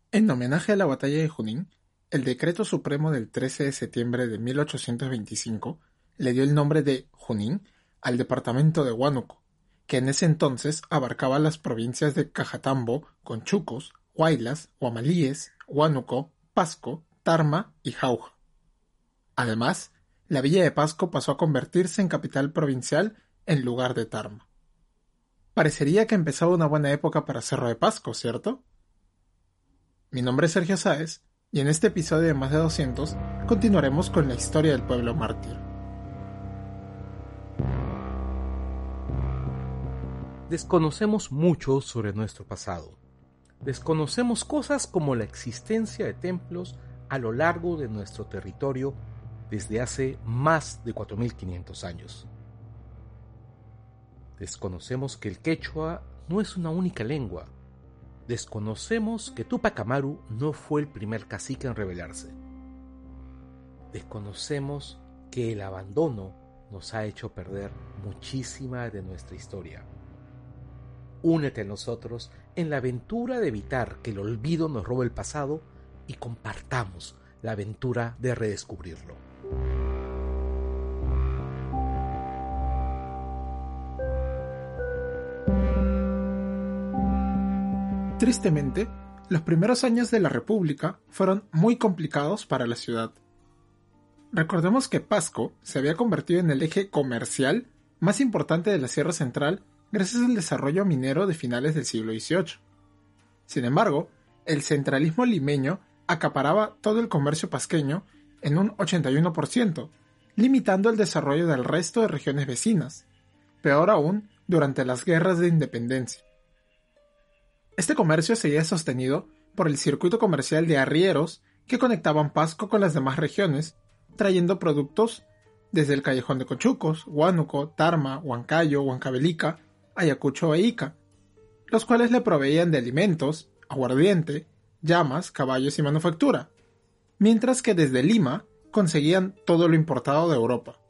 En homenaje a la batalla de Junín, el Decreto Supremo del 13 de septiembre de 1825 le dio el nombre de Junín al departamento de Huánuco, que en ese entonces abarcaba las provincias de Cajatambo, Conchucos, Huaylas, Huamalíes, Huánuco, Pasco, Tarma y Jauja. Además, la villa de Pasco pasó a convertirse en capital provincial en lugar de Tarma. Parecería que empezaba una buena época para Cerro de Pasco, ¿cierto? Mi nombre es Sergio Sáez, y en este episodio de Más de 200 continuaremos con la historia del pueblo mártir. Desconocemos mucho sobre nuestro pasado. Desconocemos cosas como la existencia de templos a lo largo de nuestro territorio desde hace más de 4500 años. Desconocemos que el quechua no es una única lengua. Desconocemos que Túpac Amaru no fue el primer cacique en rebelarse. Desconocemos que el abandono nos ha hecho perder muchísima de nuestra historia. Únete a nosotros en la aventura de evitar que el olvido nos robe el pasado y compartamos la aventura de redescubrirlo. Tristemente, los primeros años de la República fueron muy complicados para la ciudad. Recordemos que Pasco se había convertido en el eje comercial más importante de la Sierra Central gracias al desarrollo minero de finales del siglo XVIII. Sin embargo, el centralismo limeño acaparaba todo el comercio pasqueño en un 81%, limitando el desarrollo del resto de regiones vecinas, peor aún durante las guerras de independencia. Este comercio seguía sostenido por el circuito comercial de arrieros que conectaban Pasco con las demás regiones, trayendo productos desde el Callejón de Conchucos, Huánuco, Tarma, Huancayo, Huancavelica, Ayacucho e Ica, los cuales le proveían de alimentos, aguardiente, llamas, caballos y manufactura, mientras que desde Lima conseguían todo lo importado de Europa.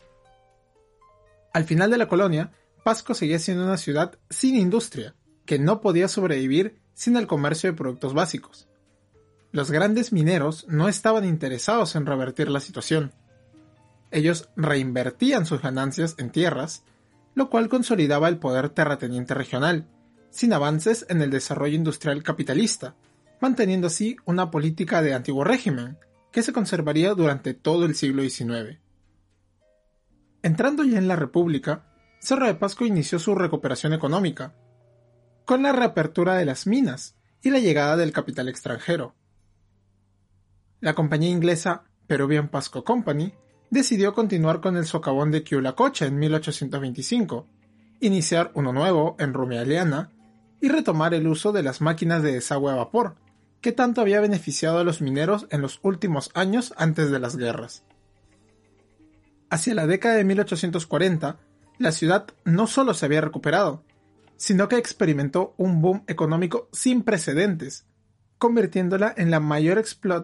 Al final de la colonia, Pasco seguía siendo una ciudad sin industria, que no podía sobrevivir sin el comercio de productos básicos. Los grandes mineros no estaban interesados en revertir la situación. Ellos reinvertían sus ganancias en tierras, lo cual consolidaba el poder terrateniente regional, sin avances en el desarrollo industrial capitalista, manteniendo así una política de antiguo régimen, que se conservaría durante todo el siglo XIX. Entrando ya en la República, Cerro de Pasco inició su recuperación económica, con la reapertura de las minas y la llegada del capital extranjero. La compañía inglesa Peruvian Pasco Company decidió continuar con el socavón de Quiulacocha en 1825, iniciar uno nuevo en Rumialiana y retomar el uso de las máquinas de desagüe a vapor, que tanto había beneficiado a los mineros en los últimos años antes de las guerras. Hacia la década de 1840, la ciudad no solo se había recuperado, sino que experimentó un boom económico sin precedentes, convirtiéndola en la mayor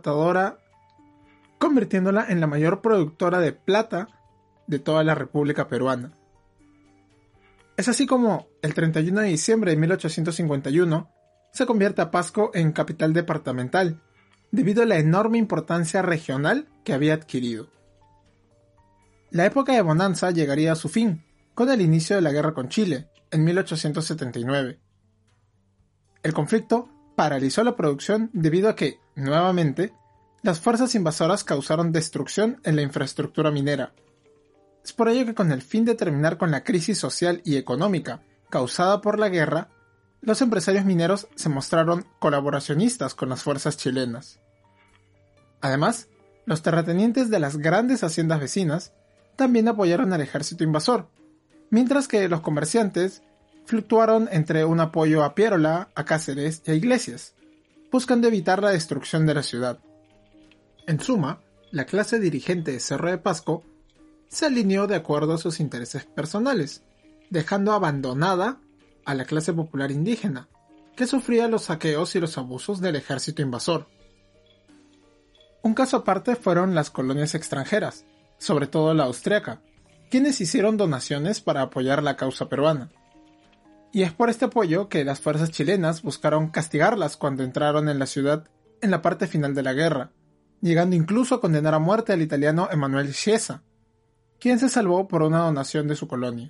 productora de plata de toda la República Peruana. Es así como el 31 de diciembre de 1851 se convierte a Pasco en capital departamental, debido a la enorme importancia regional que había adquirido. La época de bonanza llegaría a su fin, con el inicio de la guerra con Chile, en 1879. El conflicto paralizó la producción debido a que, nuevamente, las fuerzas invasoras causaron destrucción en la infraestructura minera. Es por ello que con el fin de terminar con la crisis social y económica causada por la guerra, los empresarios mineros se mostraron colaboracionistas con las fuerzas chilenas. Además, los terratenientes de las grandes haciendas vecinas también apoyaron al ejército invasor, mientras que los comerciantes fluctuaron entre un apoyo a Piérola, a Cáceres y a Iglesias, buscando evitar la destrucción de la ciudad. En suma, la clase dirigente de Cerro de Pasco se alineó de acuerdo a sus intereses personales, dejando abandonada a la clase popular indígena, que sufría los saqueos y los abusos del ejército invasor. Un caso aparte fueron las colonias extranjeras, sobre todo la austriaca, quienes hicieron donaciones para apoyar la causa peruana. Y es por este apoyo que las fuerzas chilenas buscaron castigarlas cuando entraron en la ciudad en la parte final de la guerra, llegando incluso a condenar a muerte al italiano Emanuele Sciascia, quien se salvó por una donación de su colonia.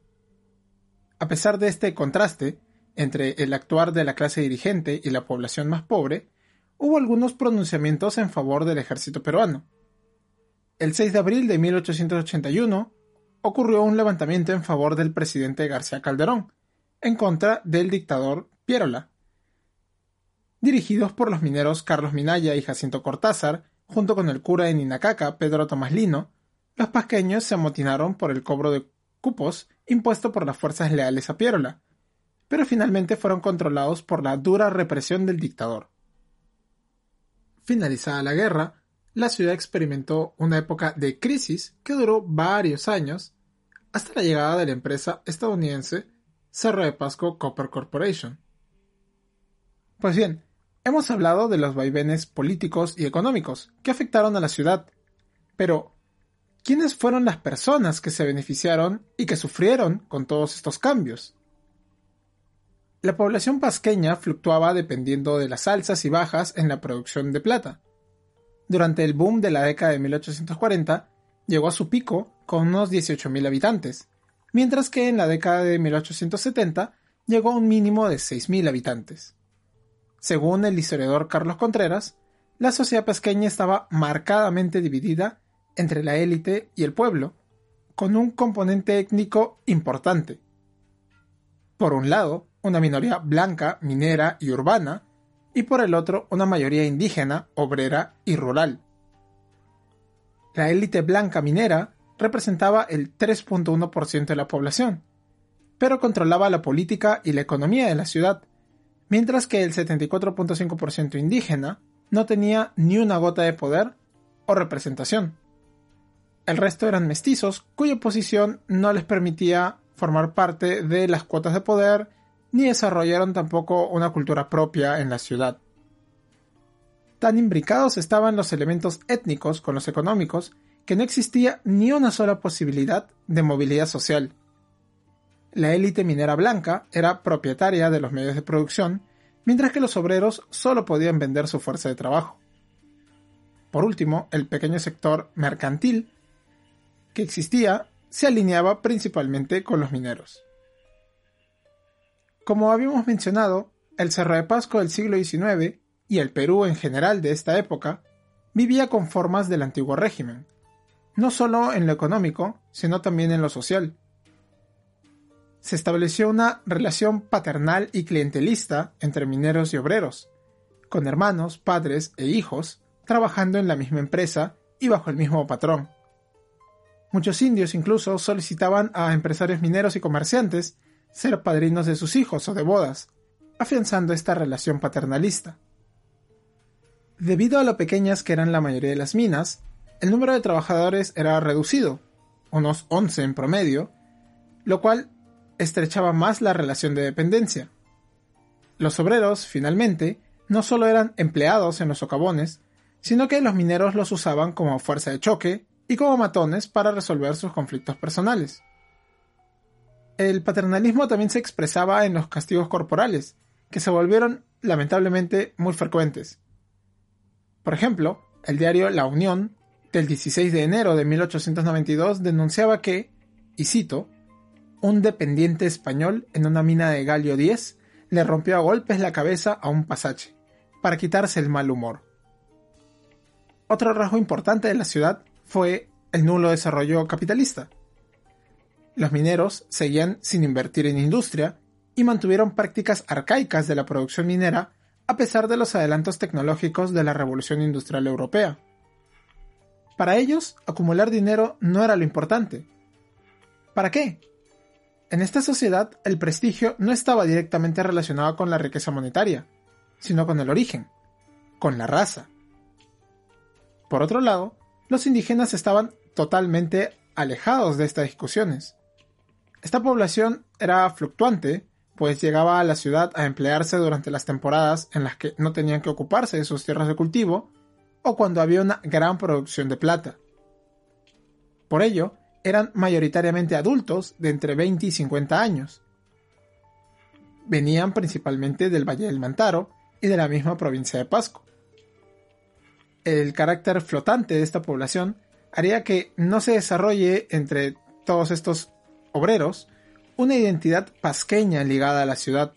A pesar de este contraste entre el actuar de la clase dirigente y la población más pobre, hubo algunos pronunciamientos en favor del ejército peruano. El 6 de abril de 1881 ocurrió un levantamiento en favor del presidente García Calderón, en contra del dictador Pierola. Dirigidos por los mineros Carlos Minaya y Jacinto Cortázar, junto con el cura de Ninacaca, Pedro Tomás Lino, los pasqueños se amotinaron por el cobro de cupos impuesto por las fuerzas leales a Pierola, pero finalmente fueron controlados por la dura represión del dictador. Finalizada la guerra, la ciudad experimentó una época de crisis que duró varios años, hasta la llegada de la empresa estadounidense Cerro de Pasco Copper Corporation. Pues bien, hemos hablado de los vaivenes políticos y económicos que afectaron a la ciudad, pero ¿quiénes fueron las personas que se beneficiaron y que sufrieron con todos estos cambios? La población pasqueña fluctuaba dependiendo de las alzas y bajas en la producción de plata. Durante el boom de la década de 1840, llegó a su pico con unos 18.000 habitantes, mientras que en la década de 1870 llegó a un mínimo de 6.000 habitantes. Según el historiador Carlos Contreras, la sociedad pasqueña estaba marcadamente dividida entre la élite y el pueblo, con un componente étnico importante. Por un lado, una minoría blanca, minera y urbana, y por el otro, una mayoría indígena, obrera y rural. La élite blanca minera representaba el 3.1% de la población, pero controlaba la política y la economía de la ciudad, mientras que el 74.5% indígena no tenía ni una gota de poder o representación. El resto eran mestizos, cuya posición no les permitía formar parte de las cuotas de poder, ni desarrollaron tampoco una cultura propia en la ciudad. Tan imbricados estaban los elementos étnicos con los económicos que no existía ni una sola posibilidad de movilidad social. La élite minera blanca era propietaria de los medios de producción, mientras que los obreros solo podían vender su fuerza de trabajo. Por último, el pequeño sector mercantil que existía se alineaba principalmente con los mineros. Como habíamos mencionado, el Cerro de Pasco del siglo XIX y el Perú en general de esta época vivía con formas del antiguo régimen, no solo en lo económico, sino también en lo social. Se estableció una relación paternal y clientelista entre mineros y obreros, con hermanos, padres e hijos trabajando en la misma empresa y bajo el mismo patrón. Muchos indios incluso solicitaban a empresarios mineros y comerciantes ser padrinos de sus hijos o de bodas, afianzando esta relación paternalista. Debido a lo pequeñas que eran la mayoría de las minas, el número de trabajadores era reducido, unos 11 en promedio, lo cual estrechaba más la relación de dependencia. Los obreros, finalmente, no solo eran empleados en los socavones, sino que los mineros los usaban como fuerza de choque y como matones para resolver sus conflictos personales. El paternalismo también se expresaba en los castigos corporales, que se volvieron lamentablemente muy frecuentes. Por ejemplo, el diario La Unión, del 16 de enero de 1892, denunciaba que, y cito, un dependiente español en una mina de Galio 10 le rompió a golpes la cabeza a un pasache, para quitarse el mal humor. Otro rasgo importante de la ciudad fue el nulo desarrollo capitalista. Los mineros seguían sin invertir en industria y mantuvieron prácticas arcaicas de la producción minera a pesar de los adelantos tecnológicos de la Revolución Industrial Europea. Para ellos, acumular dinero no era lo importante. ¿Para qué? En esta sociedad, el prestigio no estaba directamente relacionado con la riqueza monetaria, sino con el origen, con la raza. Por otro lado, los indígenas estaban totalmente alejados de estas discusiones. Esta población era fluctuante, pues llegaba a la ciudad a emplearse durante las temporadas en las que no tenían que ocuparse de sus tierras de cultivo o cuando había una gran producción de plata. Por ello, eran mayoritariamente adultos de entre 20 y 50 años. Venían principalmente del Valle del Mantaro y de la misma provincia de Pasco, el carácter flotante de esta población haría que no se desarrolle entre todos estos obreros una identidad pasqueña ligada a la ciudad.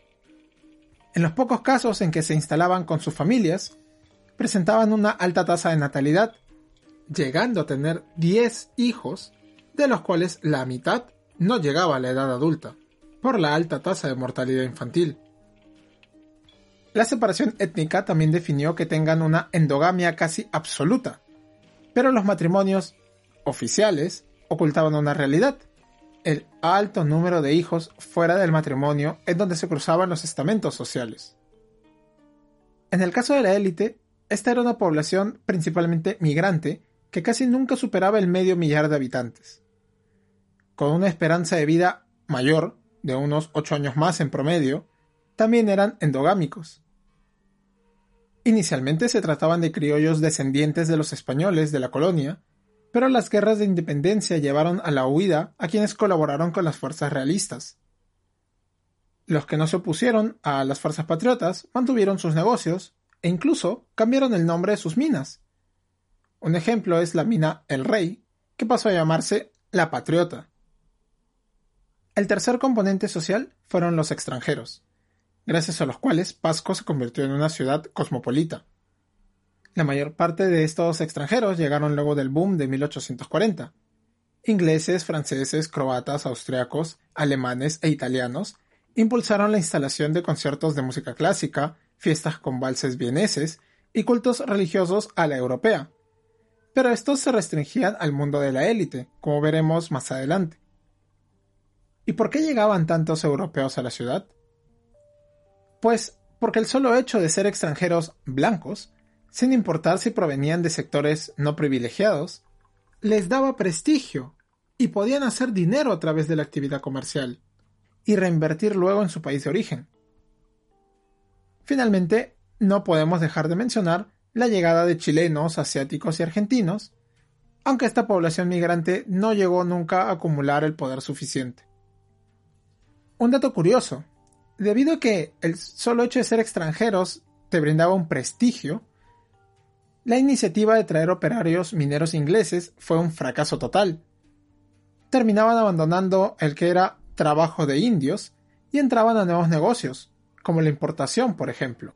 En los pocos casos en que se instalaban con sus familias, presentaban una alta tasa de natalidad, llegando a tener 10 hijos, de los cuales la mitad no llegaba a la edad adulta, por la alta tasa de mortalidad infantil. La separación étnica también definió que tengan una endogamia casi absoluta, pero los matrimonios oficiales ocultaban una realidad: el alto número de hijos fuera del matrimonio en donde se cruzaban los estamentos sociales. En el caso de la élite, esta era una población principalmente migrante que casi nunca superaba el 500.000 de habitantes. Con una esperanza de vida mayor, de unos 8 años más en promedio, también eran endogámicos. Inicialmente se trataban de criollos descendientes de los españoles de la colonia, pero las guerras de independencia llevaron a la huida a quienes colaboraron con las fuerzas realistas. Los que no se opusieron a las fuerzas patriotas mantuvieron sus negocios e incluso cambiaron el nombre de sus minas. Un ejemplo es la mina El Rey, que pasó a llamarse La Patriota. El tercer componente social fueron los extranjeros, gracias a los cuales Pasco se convirtió en una ciudad cosmopolita. La mayor parte de estos extranjeros llegaron luego del boom de 1840. Ingleses, franceses, croatas, austriacos, alemanes e italianos impulsaron la instalación de conciertos de música clásica, fiestas con valses vieneses y cultos religiosos a la europea. Pero estos se restringían al mundo de la élite, como veremos más adelante. ¿Y por qué llegaban tantos europeos a la ciudad? Pues porque el solo hecho de ser extranjeros blancos, sin importar si provenían de sectores no privilegiados, les daba prestigio y podían hacer dinero a través de la actividad comercial y reinvertir luego en su país de origen. Finalmente, no podemos dejar de mencionar la llegada de chilenos, asiáticos y argentinos, aunque esta población migrante no llegó nunca a acumular el poder suficiente. Un dato curioso: debido a que el solo hecho de ser extranjeros te brindaba un prestigio, la iniciativa de traer operarios mineros ingleses fue un fracaso total. Terminaban abandonando el que era trabajo de indios y entraban a nuevos negocios, como la importación, por ejemplo.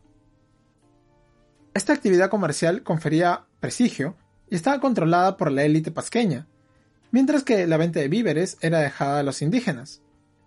Esta actividad comercial confería prestigio y estaba controlada por la élite pasqueña, mientras que la venta de víveres era dejada a los indígenas.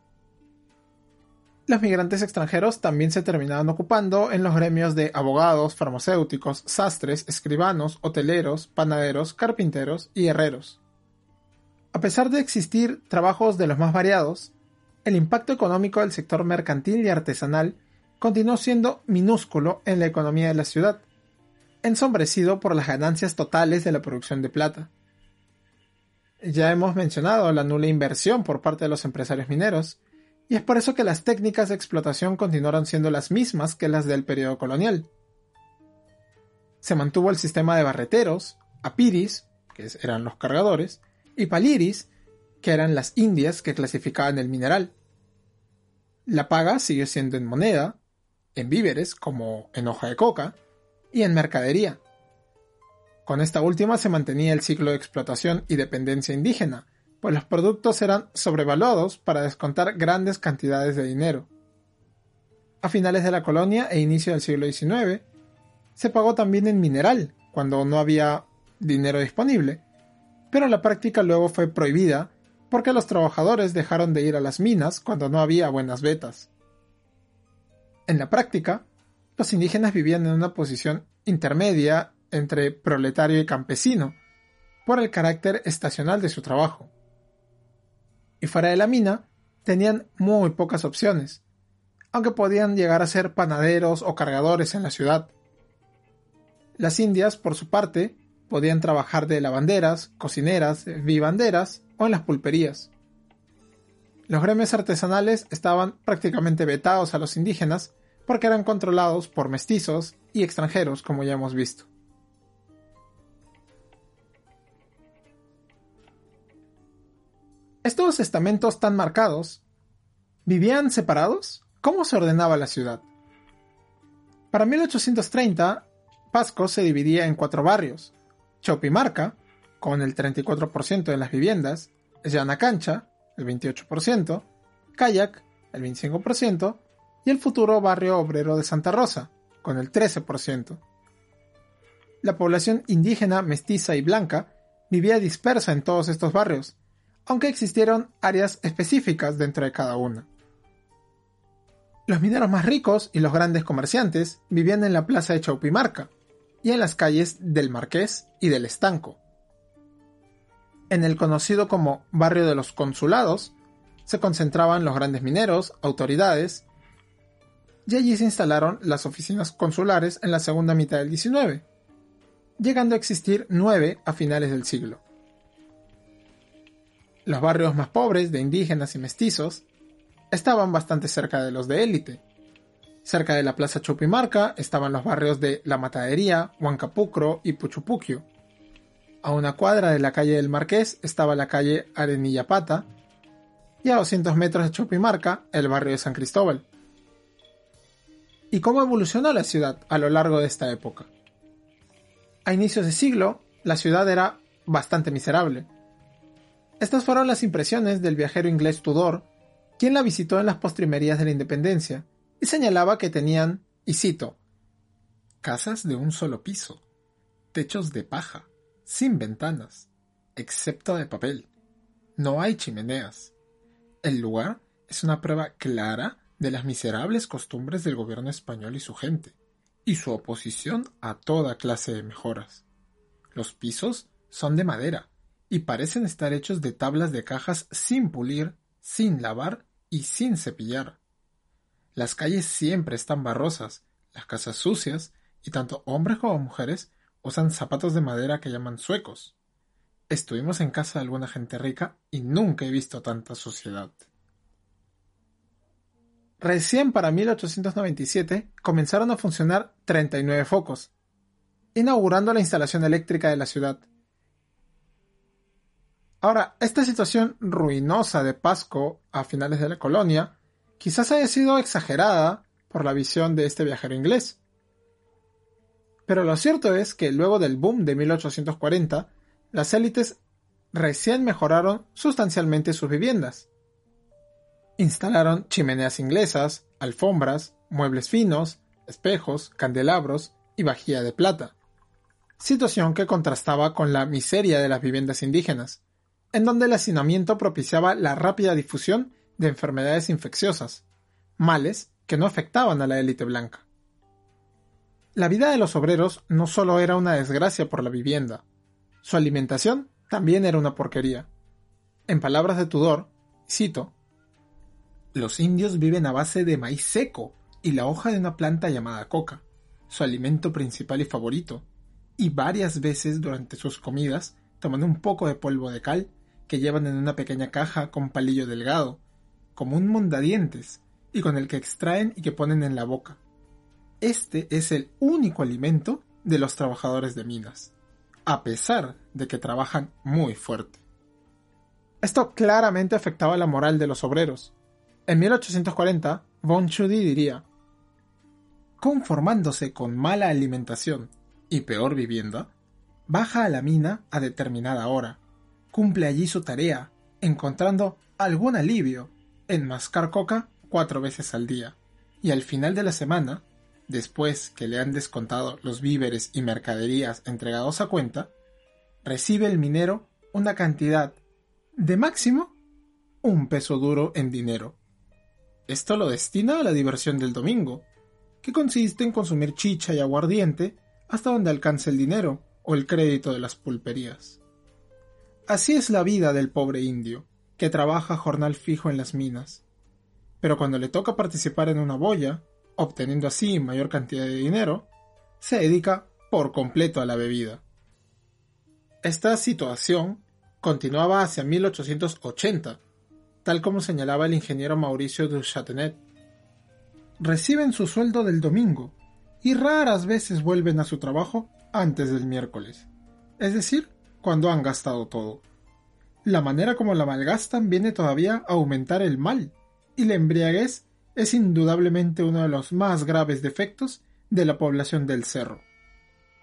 Los migrantes extranjeros también se terminaban ocupando en los gremios de abogados, farmacéuticos, sastres, escribanos, hoteleros, panaderos, carpinteros y herreros. A pesar de existir trabajos de los más variados, el impacto económico del sector mercantil y artesanal continuó siendo minúsculo en la economía de la ciudad, ensombrecido por las ganancias totales de la producción de plata. Ya hemos mencionado la nula inversión por parte de los empresarios mineros, y es por eso que las técnicas de explotación continuaron siendo las mismas que las del periodo colonial. Se mantuvo el sistema de barreteros, apiris, que eran los cargadores, y paliris, que eran las indias que clasificaban el mineral. La paga siguió siendo en moneda, en víveres como en hoja de coca, y en mercadería. Con esta última se mantenía el ciclo de explotación y dependencia indígena, pues los productos eran sobrevaluados para descontar grandes cantidades de dinero. A finales de la colonia e inicio del siglo XIX, se pagó también en mineral, cuando no había dinero disponible, pero la práctica luego fue prohibida porque los trabajadores dejaron de ir a las minas cuando no había buenas vetas. En la práctica, los indígenas vivían en una posición intermedia entre proletario y campesino, por el carácter estacional de su trabajo. Y fuera de la mina, tenían muy pocas opciones, aunque podían llegar a ser panaderos o cargadores en la ciudad. Las indias, por su parte, podían trabajar de lavanderas, cocineras, vivanderas o en las pulperías. Los gremios artesanales estaban prácticamente vetados a los indígenas porque eran controlados por mestizos y extranjeros, como ya hemos visto. Estos estamentos tan marcados, ¿vivían separados? ¿Cómo se ordenaba la ciudad? Para 1830, Pasco se dividía en 4 barrios: Chaupimarca, con el 34% de las viviendas, Llanacancha, el 28%, Kayak, el 25%, y el futuro barrio obrero de Santa Rosa, con el 13%. La población indígena, mestiza y blanca vivía dispersa en todos estos barrios, aunque existieron áreas específicas dentro de cada una. Los mineros más ricos y los grandes comerciantes vivían en la plaza de Chaupimarca y en las calles del Marqués y del Estanco. En el conocido como Barrio de los Consulados se concentraban los grandes mineros, autoridades, y allí se instalaron las oficinas consulares en la segunda mitad del XIX, llegando a existir 9 a finales del siglo. Los barrios más pobres de indígenas y mestizos estaban bastante cerca de los de élite. Cerca de la plaza Chaupimarca estaban los barrios de La Matadería, Huancapucro y Puchupuquio. A una cuadra de la calle del Marqués estaba la calle Arenillapata, y a 200 metros de Chaupimarca el barrio de San Cristóbal. ¿Y cómo evolucionó la ciudad a lo largo de esta época? A inicios de siglo, la ciudad era bastante miserable. Estas fueron las impresiones del viajero inglés Tudor, quien la visitó en las postrimerías de la Independencia, y señalaba que tenían, y cito, casas de un solo piso, techos de paja, sin ventanas, excepto de papel. No hay chimeneas. El lugar es una prueba clara de las miserables costumbres del gobierno español y su gente, y su oposición a toda clase de mejoras. Los pisos son de madera, y parecen estar hechos de tablas de cajas sin pulir, sin lavar y sin cepillar. Las calles siempre están barrosas, las casas sucias, y tanto hombres como mujeres usan zapatos de madera que llaman suecos. Estuvimos en casa de alguna gente rica y nunca he visto tanta suciedad. Recién para 1897 comenzaron a funcionar 39 focos, inaugurando la instalación eléctrica de la ciudad. Ahora, esta situación ruinosa de Pasco a finales de la colonia quizás haya sido exagerada por la visión de este viajero inglés. Pero lo cierto es que luego del boom de 1840, las élites recién mejoraron sustancialmente sus viviendas. Instalaron chimeneas inglesas, alfombras, muebles finos, espejos, candelabros y vajilla de plata. Situación que contrastaba con la miseria de las viviendas indígenas, en donde el hacinamiento propiciaba la rápida difusión de enfermedades infecciosas, males que no afectaban a la élite blanca. La vida de los obreros no solo era una desgracia por la vivienda, su alimentación también era una porquería. En palabras de Tudor, cito, los indios viven a base de maíz seco y la hoja de una planta llamada coca, su alimento principal y favorito, y varias veces durante sus comidas toman un poco de polvo de cal que llevan en una pequeña caja con palillo delgado, como un mondadientes, y con el que extraen y que ponen en la boca. Este es el único alimento de los trabajadores de minas, a pesar de que trabajan muy fuerte. Esto claramente afectaba la moral de los obreros. En 1840, von Tschudi diría, conformándose con mala alimentación y peor vivienda, baja a la mina a determinada hora, cumple allí su tarea, encontrando algún alivio en mascar coca 4 veces al día, y al final de la semana, después que le han descontado los víveres y mercaderías entregados a cuenta, recibe el minero una cantidad de máximo $1 duro en dinero. Esto lo destina a la diversión del domingo, que consiste en consumir chicha y aguardiente hasta donde alcance el dinero o el crédito de las pulperías. Así es la vida del pobre indio, que trabaja a jornal fijo en las minas. Pero cuando le toca participar en una boya, obteniendo así mayor cantidad de dinero, se dedica por completo a la bebida. Esta situación continuaba hacia 1880, tal como señalaba el ingeniero Mauricio Duchâtenet. Reciben su sueldo del domingo y raras veces vuelven a su trabajo antes del miércoles, es decir, cuando han gastado todo. La manera como la malgastan viene todavía a aumentar el mal, y la embriaguez es indudablemente uno de los más graves defectos de la población del cerro.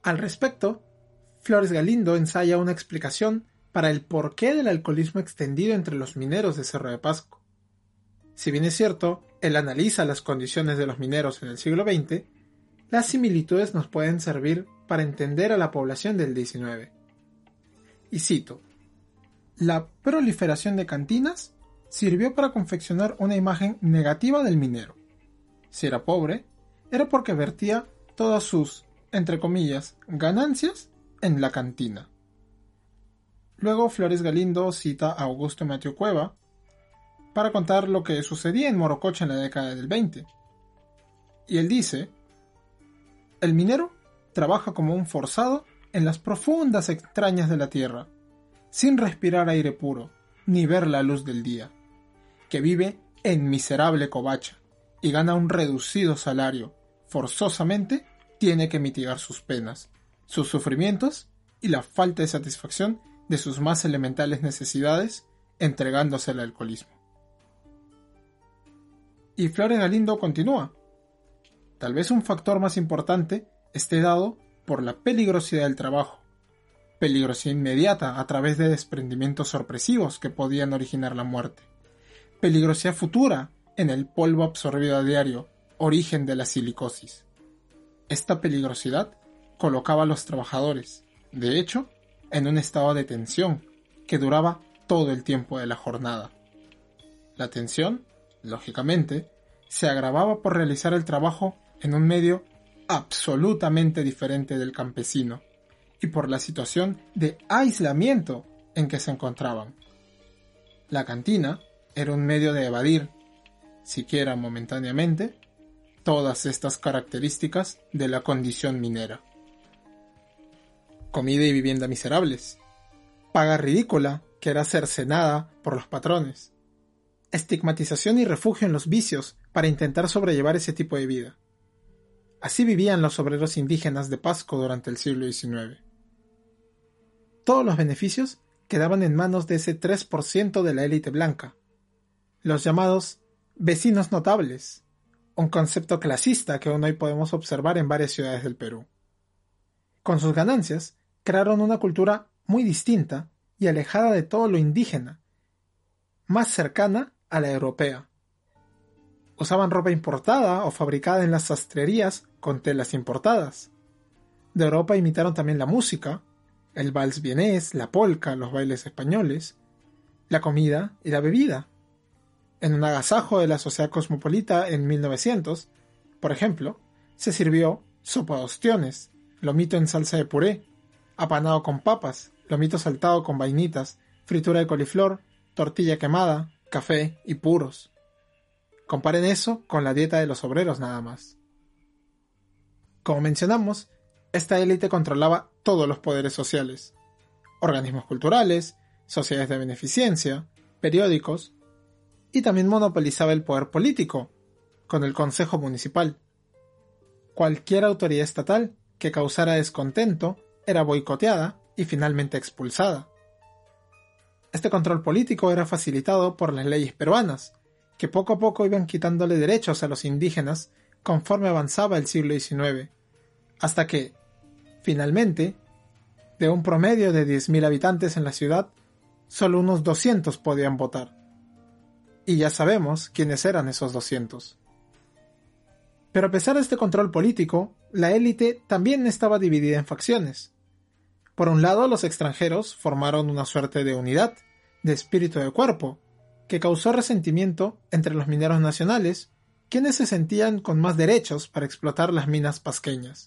Al respecto, Flores Galindo ensaya una explicación para el porqué del alcoholismo extendido entre los mineros de Cerro de Pasco. Si bien es cierto, él analiza las condiciones de los mineros en el siglo XX, las similitudes nos pueden servir para entender a la población del XIX. Y cito: la proliferación de cantinas sirvió para confeccionar una imagen negativa del minero. Si era pobre, era porque vertía todas sus, entre comillas, ganancias en la cantina. Luego Flores Galindo cita a Augusto Mateo Cueva para contar lo que sucedía en Morococha en la década del 20. Y él dice: el minero trabaja como un forzado en las profundas extrañas de la tierra, sin respirar aire puro, ni ver la luz del día, que vive en miserable covacha y gana un reducido salario. Forzosamente tiene que mitigar sus penas, sus sufrimientos y la falta de satisfacción de sus más elementales necesidades, entregándose al alcoholismo. Y Flores Galindo continúa: tal vez un factor más importante esté dado por la peligrosidad del trabajo, peligrosidad inmediata a través de desprendimientos sorpresivos que podían originar la muerte, peligrosidad futura en el polvo absorbido a diario, origen de la silicosis. Esta peligrosidad colocaba a los trabajadores, de hecho, en un estado de tensión que duraba todo el tiempo de la jornada. La tensión, lógicamente, se agravaba por realizar el trabajo en un medio absolutamente diferente del campesino y por la situación de aislamiento en que se encontraban. La cantina era un medio de evadir, siquiera momentáneamente, todas estas características de la condición minera. Comida y vivienda miserables, paga ridícula que era cercenada por los patrones, estigmatización y refugio en los vicios para intentar sobrellevar ese tipo de vida. Así vivían los obreros indígenas de Pasco durante el siglo XIX. Todos los beneficios quedaban en manos de ese 3% de la élite blanca, los llamados vecinos notables, un concepto clasista que aún hoy podemos observar en varias ciudades del Perú. Con sus ganancias, crearon una cultura muy distinta y alejada de todo lo indígena, más cercana a la europea. Usaban ropa importada o fabricada en las sastrerías con telas importadas. De Europa imitaron también la música, el vals vienés, la polka, los bailes españoles, la comida y la bebida. En un agasajo de la sociedad cosmopolita en 1900, por ejemplo, se sirvió sopa de ostiones, lomito en salsa de puré, apanado con papas, lomito saltado con vainitas, fritura de coliflor, tortilla quemada, café y puros. Comparen eso con la dieta de los obreros nada más. Como mencionamos, esta élite controlaba todos los poderes sociales, organismos culturales, sociedades de beneficencia, periódicos, y también monopolizaba el poder político, con el Consejo Municipal. Cualquier autoridad estatal que causara descontento era boicoteada y finalmente expulsada. Este control político era facilitado por las leyes peruanas, que poco a poco iban quitándole derechos a los indígenas conforme avanzaba el siglo XIX, hasta que, finalmente, de un promedio de 10.000 habitantes en la ciudad, solo unos 200 podían votar. Y ya sabemos quiénes eran esos 200. Pero a pesar de este control político, la élite también estaba dividida en facciones. Por un lado, los extranjeros formaron una suerte de unidad, de espíritu de cuerpo, que causó resentimiento entre los mineros nacionales, quienes se sentían con más derechos para explotar las minas pasqueñas.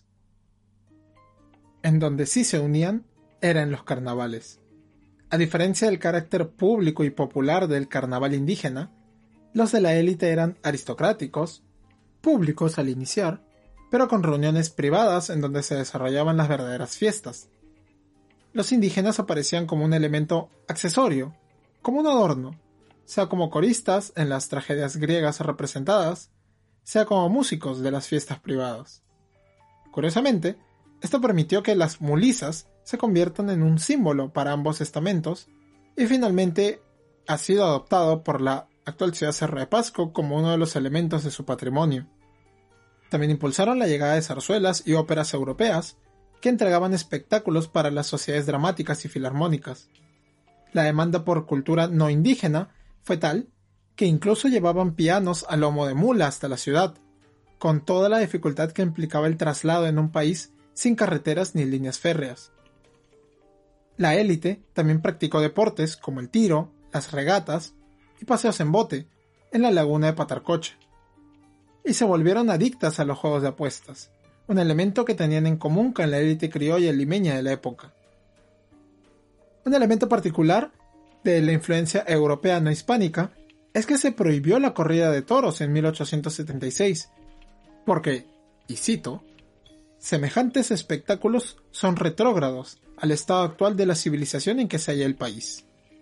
En donde sí se unían era en los carnavales. A diferencia del carácter público y popular del carnaval indígena, los de la élite eran aristocráticos, públicos al iniciar, pero con reuniones privadas en donde se desarrollaban las verdaderas fiestas. Los indígenas aparecían como un elemento accesorio, como un adorno, sea como coristas en las tragedias griegas representadas, sea como músicos de las fiestas privadas. Curiosamente, esto permitió que las mulisas se conviertan en un símbolo para ambos estamentos y finalmente ha sido adoptado por la actual ciudad Cerro de Pasco como uno de los elementos de su patrimonio. También impulsaron la llegada de zarzuelas y óperas europeas que entregaban espectáculos para las sociedades dramáticas y filarmónicas. La demanda por cultura no indígena fue tal que incluso llevaban pianos a lomo de mula hasta la ciudad, con toda la dificultad que implicaba el traslado en un país sin carreteras ni líneas férreas. La élite también practicó deportes como el tiro, las regatas y paseos en bote en la laguna de Patarcocha. Y se volvieron adictas a los juegos de apuestas, un elemento que tenían en común con la élite criolla limeña de la época. Un elemento particular de la influencia europea no hispánica es que se prohibió la corrida de toros en 1876, porque, y cito, semejantes espectáculos son retrógrados al estado actual de la civilización en que se halla el país.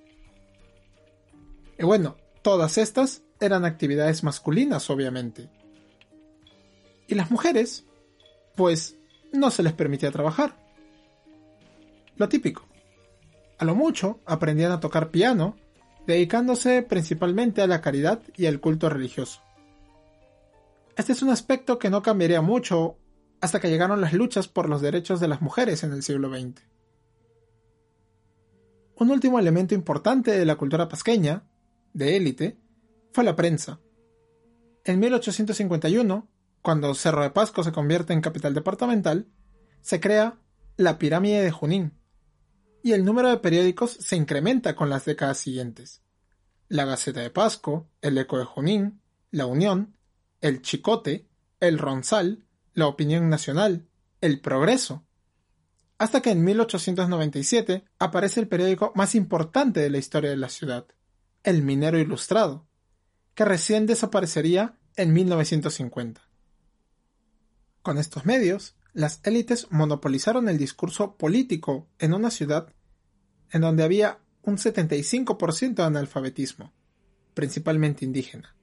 Y bueno, todas estas eran actividades masculinas, obviamente. Y las mujeres, pues, no se les permitía trabajar. Lo típico. A lo mucho aprendían a tocar piano, dedicándose principalmente a la caridad y al culto religioso. Este es un aspecto que no cambiaría mucho hasta que llegaron las luchas por los derechos de las mujeres en el siglo XX. Un último elemento importante de la cultura pasqueña, de élite, fue la prensa. En 1851, cuando Cerro de Pasco se convierte en capital departamental, se crea la Pirámide de Junín, y el número de periódicos se incrementa con las décadas siguientes. La Gaceta de Pasco, el Eco de Junín, La Unión, el Chicote, el Ronsal, la Opinión Nacional, el Progreso, hasta que en 1897 aparece el periódico más importante de la historia de la ciudad, el Minero Ilustrado, que recién desaparecería en 1950. Con estos medios, las élites monopolizaron el discurso político en una ciudad en donde había un 75% de analfabetismo, principalmente indígena.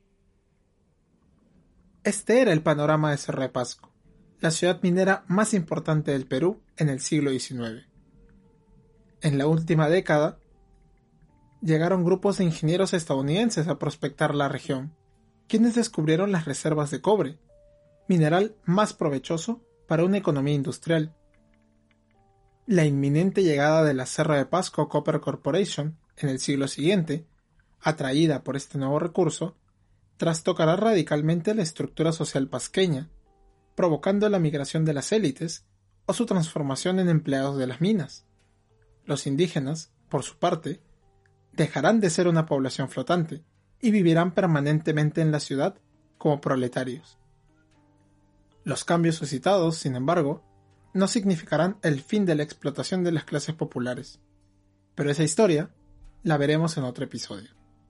Este era el panorama de Cerro de Pasco, la ciudad minera más importante del Perú en el siglo XIX. En la última década, llegaron grupos de ingenieros estadounidenses a prospectar la región, quienes descubrieron las reservas de cobre, mineral más provechoso para una economía industrial. La inminente llegada de la Cerro de Pasco Copper Corporation en el siglo siguiente, atraída por este nuevo recurso, trastocará radicalmente la estructura social pasqueña, provocando la migración de las élites o su transformación en empleados de las minas. Los indígenas, por su parte, dejarán de ser una población flotante y vivirán permanentemente en la ciudad como proletarios. Los cambios suscitados, sin embargo, no significarán el fin de la explotación de las clases populares, pero esa historia la veremos en otro episodio.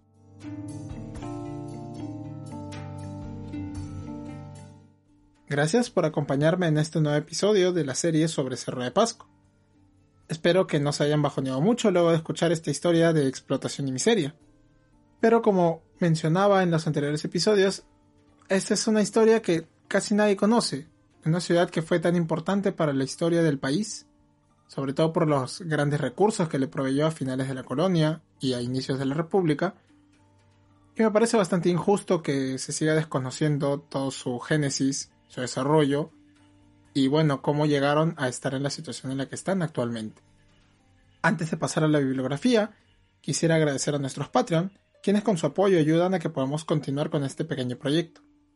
Gracias por acompañarme en este nuevo episodio de la serie sobre Cerro de Pasco. Espero que no se hayan bajoneado mucho luego de escuchar esta historia de explotación y miseria. Pero como mencionaba en los anteriores episodios, esta es una historia que casi nadie conoce. Una ciudad que fue tan importante para la historia del país, sobre todo por los grandes recursos que le proveyó a finales de la colonia y a inicios de la República. Y me parece bastante injusto que se siga desconociendo todo su génesis, su desarrollo, y bueno, cómo llegaron a estar en la situación en la que están actualmente. Antes de pasar a la bibliografía, quisiera agradecer a nuestros Patreon, quienes con su apoyo ayudan a que podamos continuar con este pequeño proyecto.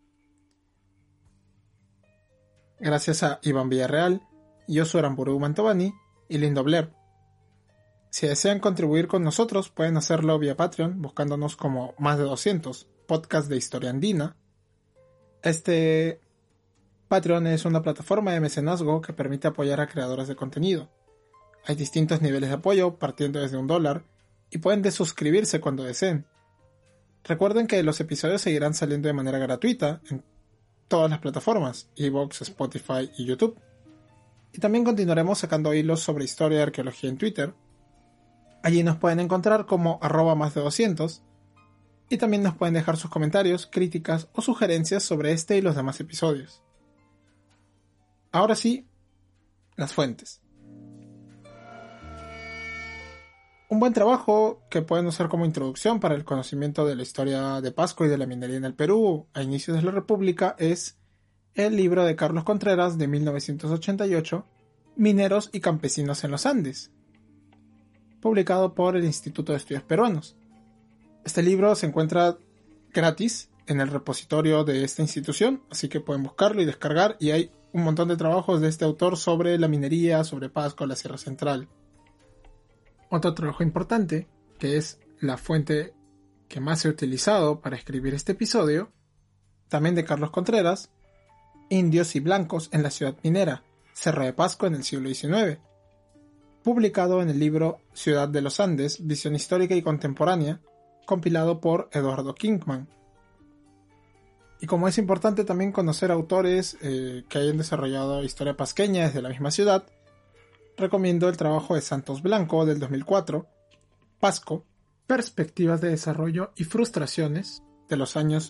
Gracias a Iván Villarreal, Yosu Aramburu Mantovani y Lindo Blair. Si desean contribuir con nosotros, pueden hacerlo vía Patreon, buscándonos como Más de 200, podcast de historia andina. Este Patreon es una plataforma de mecenazgo que permite apoyar a creadores de contenido. Hay distintos niveles de apoyo, partiendo desde $1, y pueden desuscribirse cuando deseen. Recuerden que los episodios seguirán saliendo de manera gratuita en todas las plataformas, iVoox, Spotify y YouTube. Y también continuaremos sacando hilos sobre historia y arqueología en Twitter. Allí nos pueden encontrar como @más de200, y también nos pueden dejar sus comentarios, críticas o sugerencias sobre este y los demás episodios. Ahora sí, las fuentes. Un buen trabajo que pueden usar como introducción para el conocimiento de la historia de Pasco y de la minería en el Perú a inicios de la República es el libro de Carlos Contreras de 1988, Mineros y campesinos en los Andes, publicado por el Instituto de Estudios Peruanos. Este libro se encuentra gratis en el repositorio de esta institución, así que pueden buscarlo y descargar, y hay un montón de trabajos de este autor sobre la minería, sobre Pasco, la Sierra Central. Otro trabajo importante, que es la fuente que más he utilizado para escribir este episodio, también de Carlos Contreras, Indios y Blancos en la Ciudad Minera, Cerro de Pasco en el siglo XIX, publicado en el libro Ciudad de los Andes, Visión Histórica y Contemporánea, compilado por Eduardo Kingman. Y como es importante también conocer autores que hayan desarrollado historia pasqueña desde la misma ciudad, recomiendo el trabajo de Santos Blanco del 2004, Pasco, Perspectivas de Desarrollo y Frustraciones, de los años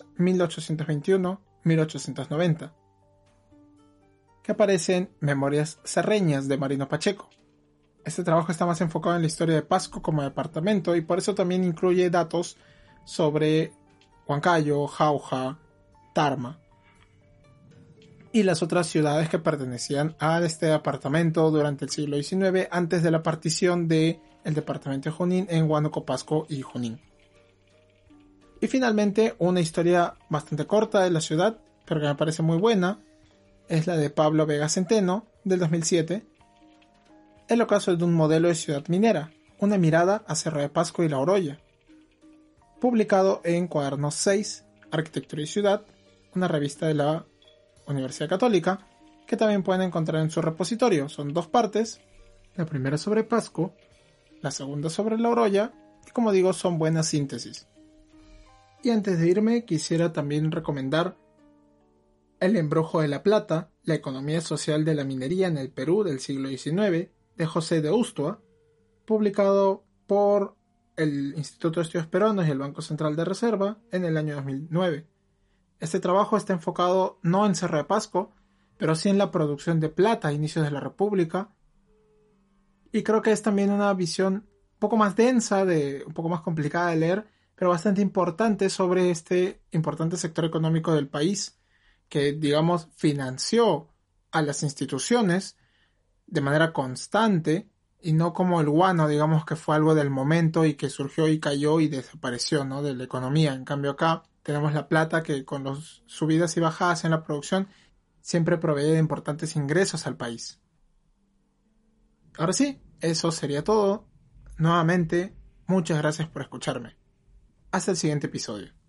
1821-1890, que aparece en Memorias Serreñas de Marino Pacheco. Este trabajo está más enfocado en la historia de Pasco como departamento y por eso también incluye datos sobre Huancayo, Jauja, Tarma y las otras ciudades que pertenecían a este departamento durante el siglo XIX antes de la partición del departamento de Junín en Huánuco, Pasco y Junín. Y finalmente, una historia bastante corta de la ciudad, pero que me parece muy buena, es la de Pablo Vega Centeno, del 2007, El ocaso de un modelo de ciudad minera, una mirada a Cerro de Pasco y La Oroya, publicado en Cuadernos 6, Arquitectura y Ciudad, una revista de la Universidad Católica, que también pueden encontrar en su repositorio. Son 2 partes, la primera sobre Pasco, la segunda sobre La Oroya, y como digo, son buenas síntesis. Y antes de irme, quisiera también recomendar El embrujo de la plata, la economía social de la minería en el Perú del siglo XIX, de José de Ustua, publicado por el Instituto de Estudios Peruanos y el Banco Central de Reserva en el año 2009. Este trabajo está enfocado no en Cerro de Pasco, pero sí en la producción de plata a inicios de la República, y creo que es también una visión un poco más densa, un poco más complicada de leer, pero bastante importante sobre este importante sector económico del país, que, digamos, financió a las instituciones de manera constante y no como el guano, digamos, que fue algo del momento y que surgió y cayó y desapareció, ¿no?, de la economía. En cambio acá tenemos la plata que con las subidas y bajadas en la producción siempre provee de importantes ingresos al país. Ahora sí, eso sería todo. Nuevamente, muchas gracias por escucharme. Hasta el siguiente episodio.